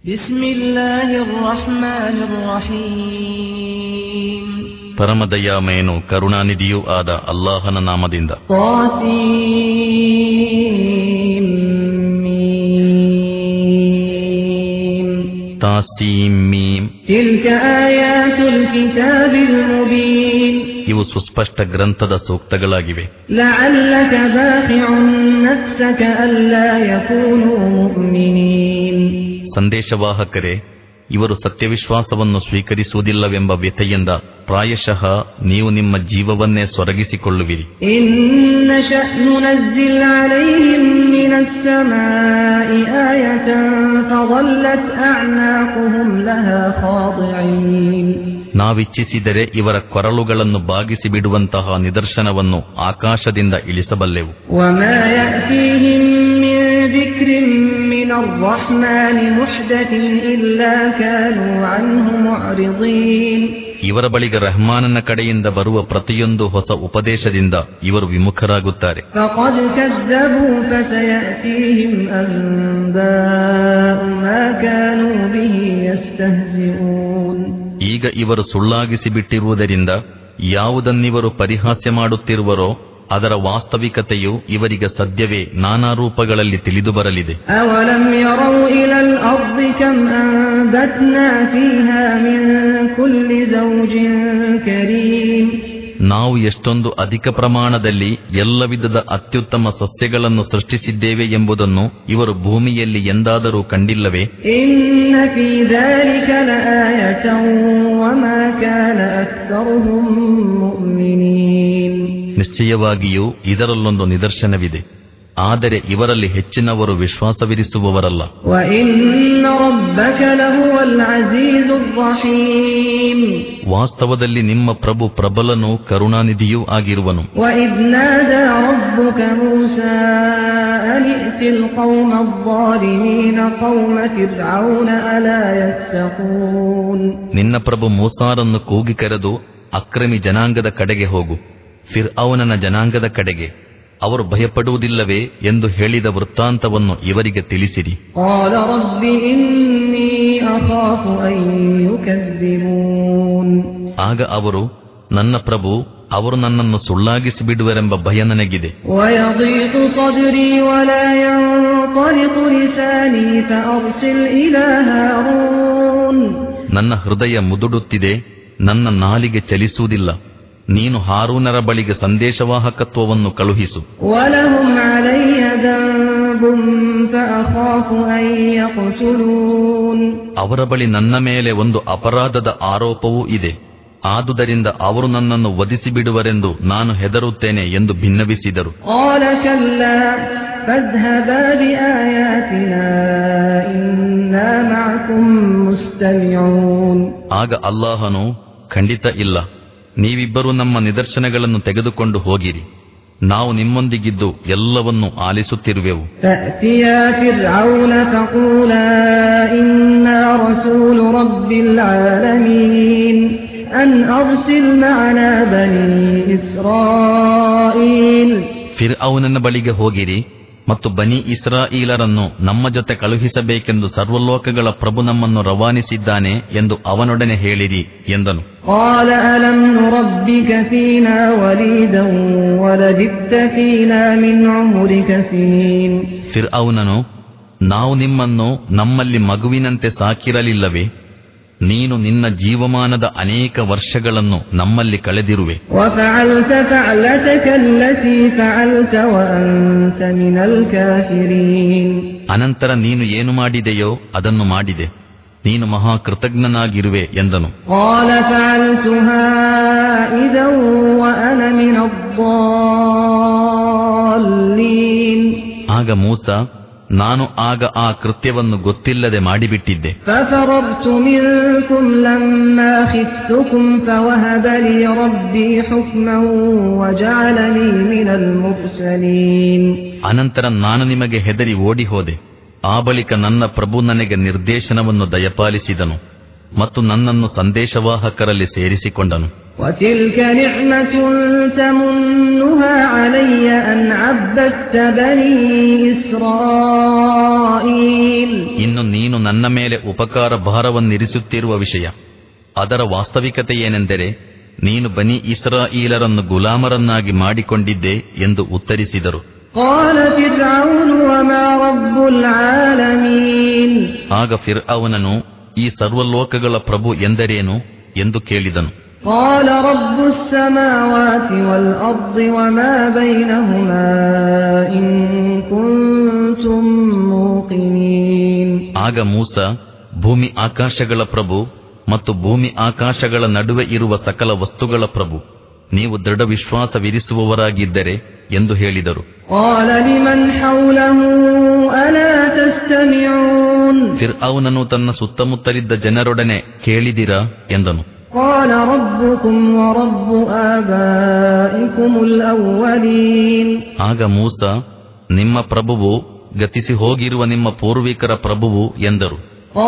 ಬಿಸ್ಮಿಲ್ಲಾಹಿರ್ ರಹ್ಮಾನಿರ್ ರಹೀಮ್. ಪರಮದಯಾಮಯನು ಕರುಣಾನಿಧಿಯೂ ಆದ ಅಲ್ಲಾಹನ ನಾಮದಿಂದ. ತಾಸೀಮ್ ಮೀಮ್. ತಿಲ್ಕ ಆಯಾತುಲ್ ಕಿತಾಬಿಲ್ ಮುಬೀನ್. ಇವು ಸುಸ್ಪಷ್ಟ ಗ್ರಂಥದ ಸೂಕ್ತಗಳಾಗಿವೆ. ಲಅಲ್ಲಕ ಬಾಖಿಉನ್ ನಫ್ಸಕ ಅಲ್ಲಾ ಯಕೂನು ಮುಅ್ಮಿನೀನ್. ಸಂದೇಶವಾಹಕರೇ, ಇವರು ಸತ್ಯವಿಶ್ವಾಸವನ್ನು ಸ್ವೀಕರಿಸುವುದಿಲ್ಲವೆಂಬ ವ್ಯಥೆಯಿಂದ ಪ್ರಾಯಶಃ ನೀವು ನಿಮ್ಮ ಜೀವವನ್ನೇ ಸೊರಗಿಸಿಕೊಳ್ಳುವಿರಿ. ಇನ್ನ ಶಅನು ನಜ್ಜಿಲ್ ಅಲೈಹಿಂ ಮಿನಸ್ ಸಮಾಇ ಆಯತನ್ ಫظلت ಅಅನಾಕುಹುಂ ಲಹಾ ಖಾದಿഈನ್. ನಾವಿಚ್ಛಿಸಿದರೆ ಇವರ ಕೊರಳುಗಳನ್ನು ಬಾಗಿಸಿ ಬಿಡುವಂತಹ ನಿದರ್ಶನವನ್ನು ಆಕಾಶದಿಂದ ಇಳಿಸಬಲ್ಲೆವು. ವಮಾ ಯಅತೀಹಿಂ ಮಿನ್ ذಿಕ್ರಿನ್ ಮಿನರ್ ರಹ್ಮಾನಿ ಮುಹ್ದಥಿನ್ ಇಲ್ಲಾ ಕಾನೂ ಅನ್ಹು ಮುಅರಿದೀನ್. ಇವರ ಬಳಿಗೆ ರಹ್ಮಾನನ ಕಡೆಯಿಂದ ಬರುವ ಪ್ರತಿಯೊಂದು ಹೊಸ ಉಪದೇಶದಿಂದ ಇವರು ವಿಮುಖರಾಗುತ್ತಾರೆ. ಫಖದ್ ಕಜ್ಜಬೂ ಫಸಯಅತೀಹಿಂ ಅಂಬಾಉ ಮಾ ಕಾನೂ ಬಿಹಿ ಯಸ್ತಹ್ಜಿಊನ್. ಈಗ ಇವರು ಸುಳ್ಳಾಗಿಸಿ ಬಿಟ್ಟಿರುವುದರಿಂದ ಯಾವುದನ್ನಿವರು ಪರಿಹಾಸ್ಯ ಮಾಡುತ್ತಿರುವರೋ ಅದರ ವಾಸ್ತವಿಕತೆಯು ಇವರಿಗೆ ಸದ್ಯವೇ ನಾನಾ ರೂಪಗಳಲ್ಲಿ ತಿಳಿದು ಬರಲಿದೆ. ಅವಲಂ ಯರೌ ಇಲಲ್ ಅರ್ದಿ ಕಮ್ ಅಂಬತ್ನಾ ಫೀಹಾ ಮಿನ್ ಕುಲ್ಲಿ ಝೌಜಿನ್ ಕರೀಮ್. ನಾವು ಎಷ್ಟೊಂದು ಅಧಿಕ ಪ್ರಮಾಣದಲ್ಲಿ ಎಲ್ಲ ವಿಧದ ಅತ್ಯುತ್ತಮ ಸಸ್ಯಗಳನ್ನು ಸೃಷ್ಟಿಸಿದ್ದೇವೆ ಎಂಬುದನ್ನು ಇವರು ಭೂಮಿಯಲ್ಲಿ ಎಂದಾದರೂ ಕಂಡಿಲ್ಲವೇ? ಇನ್ನ ಫೀ ذلك ಲಆಯತನ್ ವಮಾ ಕಾನ ಅಕ್ತರುಹುಂ ಮುಅ್ಮಿನೀನ್. ನಿಶ್ಚಯವಾಗಿಯೂ ಇದರಲ್ಲೊಂದು ನಿದರ್ಶನವಿದೆ, ಆದರೆ ಇವರಲ್ಲಿ ಹೆಚ್ಚಿನವರು ವಿಶ್ವಾಸವಿರಿಸುವವರಲ್ಲ. ವಇನ್ನ ರಬ್ಬಕ ಲಹುವಲ್ ಅಜೀಜುರ್ ರಹೀಮ್. ವಾಸ್ತವದಲ್ಲಿ ನಿಮ್ಮ ಪ್ರಭು ಪ್ರಬಲನೂ ಕರುಣಾನಿಧಿಯೂ ಆಗಿರುವನು. ವಇದ್ ನಾದಾ ರಬ್ಬುಕ ಮೂಸಾ ಅನಿಅ್ತಿಲ್ ಕೌಮಲ್ ಝಾಲಿಮೀನ ಕೌಮ ಫಿರ್ಔನ ಅಲಾ ಯತ್ತಖೂನ್. ನಿನ್ನ ಪ್ರಭು ಮೂಸಾರನ್ನು ಕೂಗಿ ಕರೆದು ಅಕ್ರಮಿ ಜನಾಂಗದ ಕಡೆಗೆ ಹೋಗು, ಫಿರ್ಔನನ ಜನಾಂಗದ ಕಡೆಗೆ, ಅವರು ಭಯಪಡುವುದಿಲ್ಲವೇ ಎಂದು ಹೇಳಿದ ವೃತ್ತಾಂತವನ್ನು ಇವರಿಗೆ ತಿಳಿಸಿರಿ. قال رب إني أخاف أن يكذبون. ಆಗ ಅವರು, ನನ್ನ ಪ್ರಭು, ಅವರು ನನ್ನನ್ನು ಸುಳ್ಳಾಗಿಸಿ ಬಿಡುವರೆಂಬ ಭಯ ನನಗಿದೆ. ويضيق صدري ولا ينطلق لساني فأرسل إلى هارون. ನನ್ನ ಹೃದಯ ಮುದುಡುತ್ತಿದೆ, ನನ್ನ ನಾಲಿಗೆ ಚಲಿಸುವುದಿಲ್ಲ, ನೀನು ಹಾರೂನರ ಬಳಿಗೆ ಸಂದೇಶವಾಹಕತ್ವವನ್ನು ಕಳುಹಿಸು. وَلَهُمْ عَلَيَّ ذَنبٌ فَأَخَافُ أَن يَقْتُلُونِ. ಅವರ ಬಳಿ ನನ್ನ ಮೇಲೆ ಒಂದು ಅಪರಾಧದ ಆರೋಪವೂ ಇದೆ, ಆದುದರಿಂದ ಅವರು ನನ್ನನ್ನು ವಧಿಸಿ ಬಿಡುವರೆಂದು ನಾನು ಹೆದರುತ್ತೇನೆ ಎಂದು ಭಿನ್ನವಿಸಿದರು. قَالَ كَلَّا فَاذْهَبَا بِآيَاتِنَا إِنَّا مَعَكُمْ مُسْتَمِعُونَ. ಆಗ ಅಲ್ಲಾಹನು, ಖಂಡಿತ ಇಲ್ಲ, ನೀವಿಬ್ಬರೂ ನಮ್ಮ ನಿದರ್ಶನಗಳನ್ನು ತೆಗೆದುಕೊಂಡು ಹೋಗಿರಿ, ನಾವು ನಿಮ್ಮೊಂದಿಗಿದ್ದು ಎಲ್ಲವನ್ನೂ ಆಲಿಸುತ್ತಿರುವೆವು. فَأْتِيَا فِرْعَوْنَ فَقُولَا إِنَّا رَسُولُ رَبِّ الْعَالَمِينَ أَنْ أَرْسِلْ مَعَنَا بَنِي إِسْرَائِيلَ. ಫಿರ್ಔನನ ಬಳಿಗೆ ಹೋಗಿರಿ ಮತ್ತು ಬನಿ ಇಸ್ರಾಯೀಲರನ್ನು ನಮ್ಮ ಜೊತೆ ಕಳುಹಿಸಬೇಕೆಂದು ಸರ್ವಲೋಕಗಳ ಪ್ರಭು ನಮ್ಮನ್ನು ರವಾನಿಸಿದ್ದಾನೆ ಎಂದು ಅವನೊಡನೆ ಹೇಳಿರಿ ಎಂದನು. قَالَ أَلَمْ نُرَبِّكَ فِينَا وَلِيدًا وَلَبِثْتَ فِينَا مِنْ عُمُرِكَ سِنِينَ. ಫಿರ್ಔನನು, ನಾವು ನಿಮ್ಮನ್ನು ನಮ್ಮಲ್ಲಿ ಮಗುವಿನಂತೆ ಸಾಕಿರಲಿಲ್ಲವೇ? ನೀನು ನಿನ್ನ ಜೀವಮಾನದ ಅನೇಕ ವರ್ಷಗಳನ್ನು ನಮ್ಮಲ್ಲಿ ಕಳೆದಿರುವೆ. وَفَعَلْتَ فَعْلَتَكَ الَّتِي فَعَلْتَ وَأَنْتَ مِنَ الْكَافِرِينَ. ಅನಂತರ ನೀನು ಏನು ಮಾಡಿದೆಯೋ ಅದನ್ನು ಮಾಡಿದೆ, ನೀನು ಮಹಾ ಕೃತಜ್ಞನಾಗಿರುವೆ ಎಂದನು. قَالَ فَعَلْتُهَا إِذًا وَأَنَا مِنَ الضَّالِّينَ. ಆಗ ಮೂಸ, ನಾನು ಆಗ ಆ ಕೃತ್ಯವನ್ನು ಗೊತ್ತಿಲ್ಲದೆ ಮಾಡಿಬಿಟ್ಟಿದ್ದೆ. فَفَرَرْتُ مِنكُمْ لَمَّا خِفْتُكُمْ فَوَهَبَ لِي رَبِّي حُكْمًا وَجَعَلَنِي مِنَ الْمُرْسَلِينَ. ಅನಂತರ ನಾನು ನಿಮಗೆ ಹೆದರಿ ಓಡಿ ಹೋದೆ, ಆ ಬಳಿಕ ನನ್ನ ಪ್ರಭು ನನಗೆ ನಿರ್ದೇಶನವನ್ನು ದಯಪಾಲಿಸಿದನು ಮತ್ತು ನನ್ನನ್ನು ಸಂದೇಶವಾಹಕರಲ್ಲಿ ಸೇರಿಸಿಕೊಂಡನು. وتلك نعمة تمنها علي أن عبدت بني إسرائيل. ಇನ್ನು ನೀನು ನನ್ನ ಮೇಲೆ ಉಪಕಾರ ಭಾರವನ್ನಿರಿಸುತ್ತಿರುವ ವಿಷಯ, ಅದರ ವಾಸ್ತವಿಕತೆ ಏನೆಂದರೆ ನೀನು ಬನಿ ಇಸ್ರಾಯೀಲರನ್ನು ಗುಲಾಮರನ್ನಾಗಿ ಮಾಡಿಕೊಂಡಿದ್ದೆ ಎಂದು ಉತ್ತರಿಸಿದರು. ಆಗ ಫಿರ್ಔನನು ಈ ಸರ್ವಲೋಕಗಳ ಪ್ರಭು ಎಂದರೇನು ಎಂದು ಕೇಳಿದನು. ಆಗ ಮೂಸ, ಭೂಮಿ ಆಕಾಶಗಳ ಪ್ರಭು ಮತ್ತು ಭೂಮಿ ಆಕಾಶಗಳ ನಡುವೆ ಇರುವ ಸಕಲ ವಸ್ತುಗಳ ಪ್ರಭು, ನೀವು ದೃಢ ವಿಶ್ವಾಸವಿರಿಸುವವರಾಗಿದ್ದರೆ ಎಂದು ಹೇಳಿದರು. ಫಿರ್ಔನನು ತನ್ನ ಸುತ್ತಮುತ್ತಲಿದ್ದ ಜನರೊಡನೆ ಕೇಳಿದಿರಾ ಎಂದನು. ಆಗ ಮೂಸ, ನಿಮ್ಮ ಪ್ರಭುವು ಗತಿಸಿ ಹೋಗಿರುವ ನಿಮ್ಮ ಪೂರ್ವಿಕರ ಪ್ರಭುವು ಎಂದರು.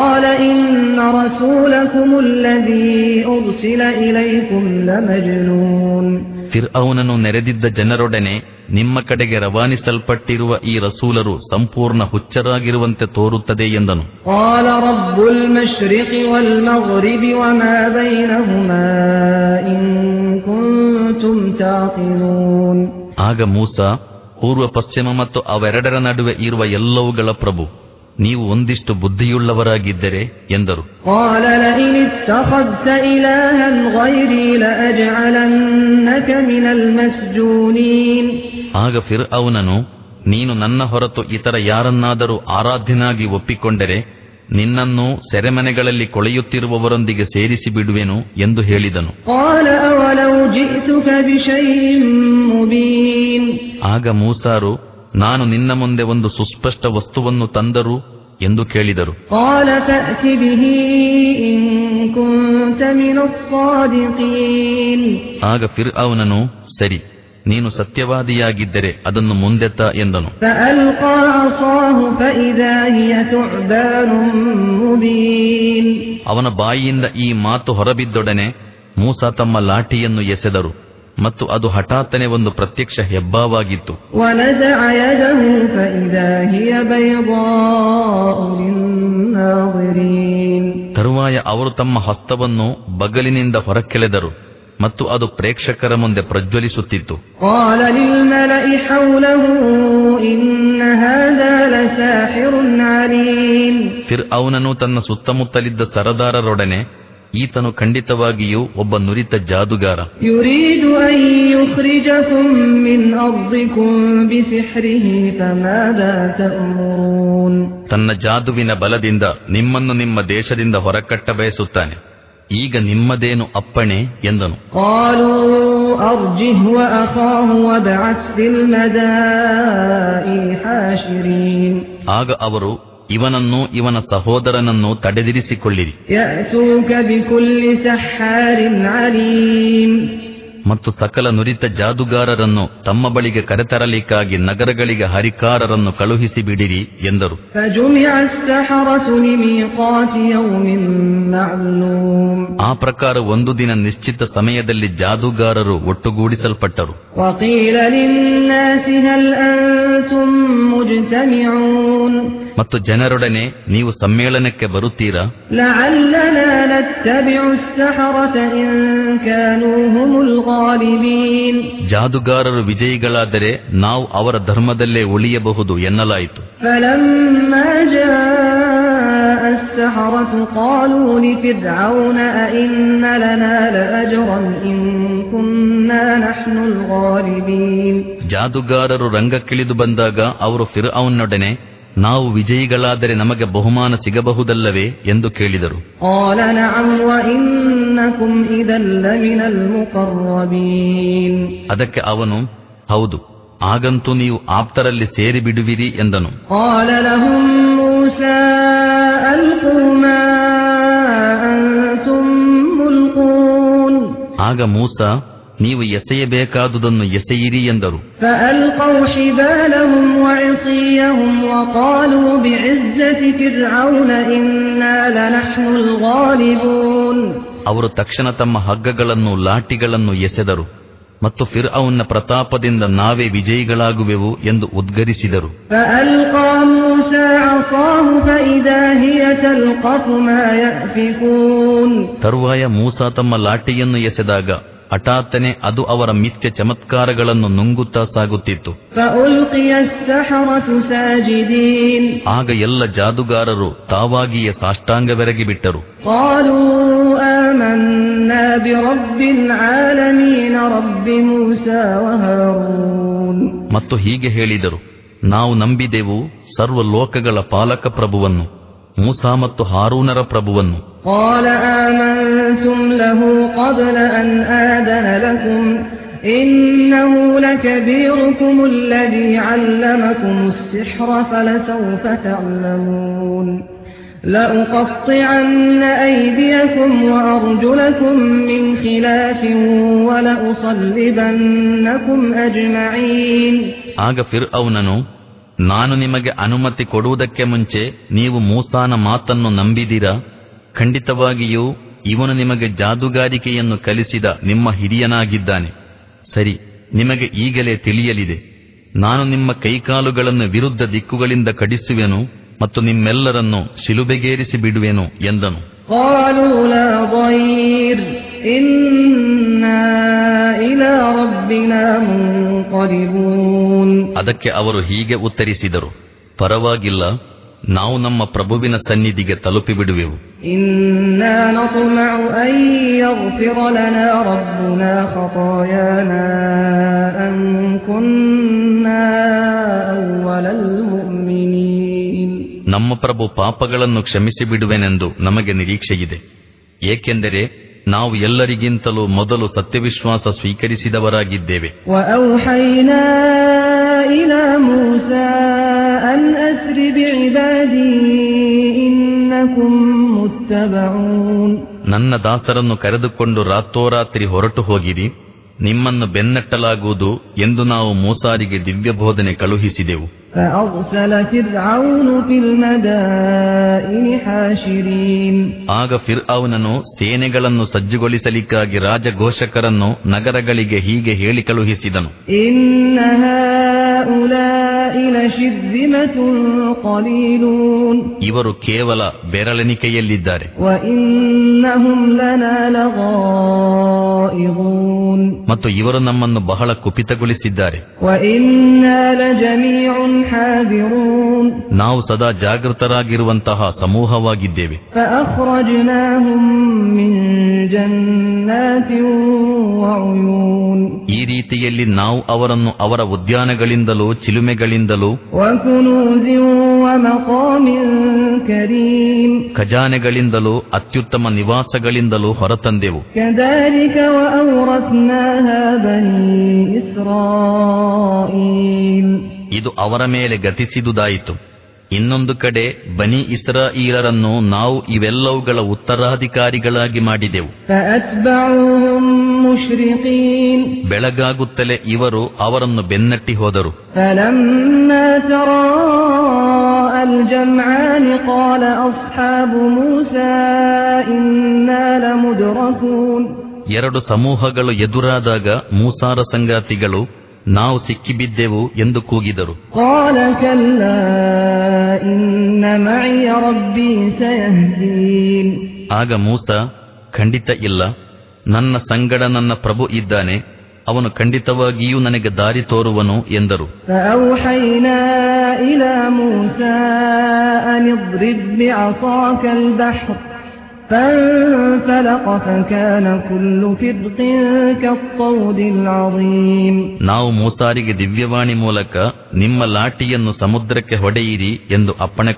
ಫಿರ್ಔನನು ನೆರೆದಿದ್ದ ಜನರೊಡನೆ, ನಿಮ್ಮ ಕಡೆಗೆ ರವಾನಿಸಲ್ಪಟ್ಟಿರುವ ಈ ರಸೂಲರು ಸಂಪೂರ್ಣ ಹುಚ್ಚರಾಗಿರುವಂತೆ ತೋರುತ್ತದೆ ಎಂದನು. ಆಗ ಮೂಸ, ಪೂರ್ವ ಪಶ್ಚಿಮ ಮತ್ತು ಅವೆರಡರ ನಡುವೆ ಇರುವ ಎಲ್ಲವುಗಳ ಪ್ರಭು, ನೀವು ಒಂದಿಷ್ಟು ಬುದ್ಧಿಯುಳ್ಳವರಾಗಿದ್ದರೆ ಎಂದರು. ಆಗ ಫಿರ್ಔನನು, ನೀನು ನನ್ನ ಹೊರತು ಇತರ ಯಾರನ್ನಾದರೂ ಆರಾಧ್ಯನಾಗಿ ಒಪ್ಪಿಕೊಂಡರೆ ನಿನ್ನನ್ನು ಸೆರೆಮನೆಗಳಲ್ಲಿ ಕೊಳೆಯುತ್ತಿರುವವರೊಂದಿಗೆ ಸೇರಿಸಿ ಬಿಡುವೆನು ಎಂದು ಹೇಳಿದನು. ಆಗ ಮೂಸಾರು, ನಾನು ನಿನ್ನ ಮುಂದೆ ಒಂದು ಸುಸ್ಪಷ್ಟ ವಸ್ತುವನ್ನು ತಂದರು ಎಂದು ಕೇಳಿದರು. ಆಗ ಫಿರ್ಔನನು, ಸರಿ, ನೀನು ಸತ್ಯವಾದಿಯಾಗಿದ್ದರೆ ಅದನ್ನು ಮುಂದೆತ್ತ ಎಂದನು. ಅವನ ಬಾಯಿಯಿಂದ ಈ ಮಾತು ಹೊರಬಿದ್ದೊಡನೆ ಮೂಸ ತಮ್ಮ ಲಾಠಿಯನ್ನು ಎಸೆದರು ಮತ್ತು ಅದು ಹಠಾತ್ತನೆ ಒಂದು ಪ್ರತ್ಯಕ್ಷ ಹೆಬ್ಬಾವಾಗಿತ್ತು. ತರುವಾಯ ಅವರು ತಮ್ಮ ಹಸ್ತವನ್ನು ಬಗಲಿನಿಂದ ಹೊರಕೆಳೆದರು ಮತ್ತು ಅದು ಪ್ರೇಕ್ಷಕರ ಮುಂದೆ ಪ್ರಜ್ವಲಿಸುತ್ತಿತ್ತು. ಫಿರ್ಔನನು ತನ್ನ ಸುತ್ತಮುತ್ತಲಿದ್ದ ಸರದಾರರೊಡನೆ, ಈತನು ಖಂಡಿತವಾಗಿಯೂ ಒಬ್ಬ ನುರಿತ ಜಾದುಗಾರ. ತನ್ನ ಜಾದುವಿನ ಬಲದಿಂದ ನಿಮ್ಮನ್ನು ನಿಮ್ಮ ದೇಶದಿಂದ ಹೊರಕಟ್ಟ ಬಯಸುತ್ತಾನೆ. ಈಗ ನಿಮ್ಮದೇನು ಅಪ್ಪಣೆ ಎಂದನು. ಆಗ ಅವರು, ಇವನನ್ನು ಇವನ ಸಹೋದರನನ್ನು ತಡೆದಿರಿಸಿಕೊಳ್ಳಿರಿ ಮತ್ತು ಸಕಲ ನುರಿತ ಜಾದುಗಾರರನ್ನು ತಮ್ಮ ಬಳಿಗೆ ಕರೆತರಲಿಕ್ಕಾಗಿ ನಗರಗಳಿಗೆ ಹರಿಕಾರರನ್ನು ಕಳುಹಿಸಿ ಬಿಡಿರಿ ಎಂದರು. ಆ ಪ್ರಕಾರ ಒಂದು ದಿನ ನಿಶ್ಚಿತ ಸಮಯದಲ್ಲಿ ಜಾದುಗಾರರು ಒಟ್ಟುಗೂಡಿಸಲ್ಪಟ್ಟರು. ಮತ್ತು ಜನರೊಡನೆ, ನೀವು ಸಮ್ಮೇಳನಕ್ಕೆ ಬರುತ್ತೀರಾ? ಜಾದುಗಾರರು ವಿಜಯಿಗಳಾದರೆ ನಾವು ಅವರ ಧರ್ಮದಲ್ಲೇ ಉಳಿಯಬಹುದು ಎನ್ನಲಾಯಿತು. ಜಾದುಗಾರರು ರಂಗಕ್ಕಿಳಿದು ಬಂದಾಗ ಅವರು ಫಿರ್ಔನ್ನೊಡನೆ, ನಾವು ವಿಜಯಿಗಳಾದರೆ ನಮಗೆ ಬಹುಮಾನ ಸಿಗಬಹುದಲ್ಲವೇ ಎಂದು ಕೇಳಿದರು. ಅದಕ್ಕೆ ಅವನು, ಹೌದು, ಆಗಂತೂ ನೀವು ಆಪ್ತರಲ್ಲಿ ಸೇರಿ ಬಿಡುವಿರಿ ಎಂದನು. ಆಗ ಮೂಸ, ನೀವು ಎಸೆಯಬೇಕಾದುದನ್ನು ಎಸೆಯಿರಿ ಎಂದರು. ಅವರು ತಕ್ಷಣ ತಮ್ಮ ಹಗ್ಗಗಳನ್ನು ಲಾಠಿಗಳನ್ನು ಎಸೆದರು ಮತ್ತು ಫಿರ್ಔನ್ನ ಪ್ರತಾಪದಿಂದ ನಾವೇ ವಿಜಯಿಗಳಾಗುವೆವು ಎಂದು ಉದ್ಗರಿಸಿದರು. ತರುವಾಯ ಮೂಸಾ ತಮ್ಮ ಲಾಠಿಯನ್ನು ಎಸೆದಾಗ ಹಠಾತ್ತನೆ ಅದು ಅವರ ಮಿಥ್ಯ ಚಮತ್ಕಾರಗಳನ್ನು ನುಂಗುತ್ತಾ ಸಾಗುತ್ತಿತ್ತು. ಆಗ ಎಲ್ಲ ಜಾದುಗಾರರು ತಾವಾಗಿಯೇ ಸಾಷ್ಟಾಂಗವೆರಗಿ ಬಿಟ್ಟರು. ಮತ್ತು ಹೀಗೆ ಹೇಳಿದರು, ನಾವು ನಂಬಿದೆವು ಸರ್ವ ಲೋಕಗಳ ಪಾಲಕ ಪ್ರಭುವನ್ನು, ಮೂಸಾ ಮತ್ತು ಹಾರೂನರ ಪ್ರಭುವನ್ನು. قال آمنتم له قبل أن آذن لكم إنه لكبيركم الذي علمكم السحر فلسوف تعلمون لأقطعن أيديكم وأرجلكم من خلاف ولأصلبنكم أجمعين. ಆಗ ಫಿರ್ಔನನು, ನಾನು ನಿಮಗೆ ಅನುಮತಿ ಕೊಡುವುದಕ್ಕೆ ಮುಂಚೆ ನೀವು ಮೂಸಾನ ಮಾತನ್ನು ನಂಬಿದಿರಾ? ಖಂಡಿತವಾಗಿಯೂ ಇವನು ನಿಮಗೆ ಜಾದುಗಾರಿಕೆಯನ್ನು ಕಲಿಸಿದ ನಿಮ್ಮ ಹಿರಿಯನಾಗಿದ್ದಾನೆ. ಸರಿ, ನಿಮಗೆ ಈಗಲೇ ತಿಳಿಯಲಿದೆ, ನಾನು ನಿಮ್ಮ ಕೈಕಾಲುಗಳನ್ನು ವಿರುದ್ಧ ದಿಕ್ಕುಗಳಿಂದ ಕಡಿಸುವೆನು ಮತ್ತು ನಿಮ್ಮೆಲ್ಲರನ್ನು ಶಿಲುಬೆಗೇರಿಸಿ ಬಿಡುವೆನು ಎಂದನು. ಅದಕ್ಕೆ ಅವರು ಹೀಗೆ ಉತ್ತರಿಸಿದರು, ಪರವಾಗಿಲ್ಲ, ನಾವು ನಮ್ಮ ಪ್ರಭುವಿನ ಸನ್ನಿಧಿಗೆ ತಲುಪಿಬಿಡುವೆವು. ನಮ್ಮ ಪ್ರಭು ಪಾಪಗಳನ್ನು ಕ್ಷಮಿಸಿ ಬಿಡುವೆನೆಂದು ನಮಗೆ ನಿರೀಕ್ಷೆಯಿದೆ, ಏಕೆಂದರೆ ನಾವು ಎಲ್ಲರಿಗಿಂತಲೂ ಮೊದಲು ಸತ್ಯವಿಶ್ವಾಸ ಸ್ವೀಕರಿಸಿದವರಾಗಿದ್ದೇವೆ. ನನ್ನ ದಾಸರನ್ನು ಕರೆದುಕೊಂಡು ರಾತ್ರೋರಾತ್ರಿ ಹೊರಟು ಹೋಗಿರಿ, ನಿಮ್ಮನ್ನು ಬೆನ್ನಟ್ಟಲಾಗುವುದು ಎಂದು ನಾವು ಮೂಸಾರಿಗೆ ದಿವ್ಯ ಬೋಧನೆ ಕಳುಹಿಸಿದೆವು. ಆಗ ಫಿರ್ಔನನು ಸೇನೆಗಳನ್ನು ಸಜ್ಜುಗೊಳಿಸಲಿಕ್ಕಾಗಿ ರಾಜಘೋಷಕರನ್ನು ನಗರಗಳಿಗೆ ಹೀಗೆ ಹೇಳಿ ಕಳುಹಿಸಿದನು, ಇವರು ಕೇವಲ ಬೆರಳೆಣಿಕೆಯಲ್ಲಿದ್ದಾರೆ. ಮತ್ತು ಇವರು ನಮ್ಮನ್ನು ಬಹಳ ಕುಪಿತಗೊಳಿಸಿದ್ದಾರೆ. ನಾವು ಸದಾ ಜಾಗೃತರಾಗಿರುವಂತಹ ಸಮೂಹವಾಗಿದ್ದೇವೆ. ಈ ರೀತಿಯಲ್ಲಿ ನಾವು ಅವರನ್ನು ಅವರ ಉದ್ಯಾನಗಳಿಂದಲೂ ಚಿಲುಮೆಗಳಿಂದಲೂ ಖಜಾನೆಗಳಿಂದಲೂ ಅತ್ಯುತ್ತಮ ನಿವಾಸಗಳಿಂದಲೂ ಹೊರತಂದೆವು. ಇದು ಅವರ ಮೇಲೆ ಗತಿಸಿದುದಾಯಿತು. ಇನ್ನೊಂದು ಕಡೆ ಬನಿ ಇಸ್ರಾಯೀಲರನ್ನು ನಾವು ಇವೆಲ್ಲವುಗಳ ಉತ್ತರಾಧಿಕಾರಿಗಳಾಗಿ ಮಾಡಿದೆವು. ಬೆಳಗಾಗುತ್ತಲೇ ಇವರು ಅವರನ್ನು ಬೆನ್ನಟ್ಟಿ ಹೋದರು. ಎರಡು ಸಮೂಹಗಳು ಎದುರಾದಾಗ ಮೂಸಾರ ಸಂಗಾತಿಗಳು, ನಾವು ಸಿಕ್ಕಿಬಿದ್ದೆವು ಎಂದು ಕೂಗಿದರು. ಆಗ ಮೂಸಾ, ಖಂಡಿತ ಇಲ್ಲ, ನನ್ನ ಸಂಗಡ ನನ್ನ ಪ್ರಭು ಇದ್ದಾನೆ, ಅವನು ಖಂಡಿತವಾಗಿಯೂ ನನಗೆ ದಾರಿ ತೋರುವನು ಎಂದರು. ನಾವು ಮೂಸಾರಿಗೆ ದಿವ್ಯವಾಣಿ ಮೂಲಕ ನಿಮ್ಮ ಲಾಠಿಯನ್ನು ಸಮುದ್ರಕ್ಕೆ ಹೊಡೆಯಿರಿ ಎಂದು ಅಪ್ಪಣೆ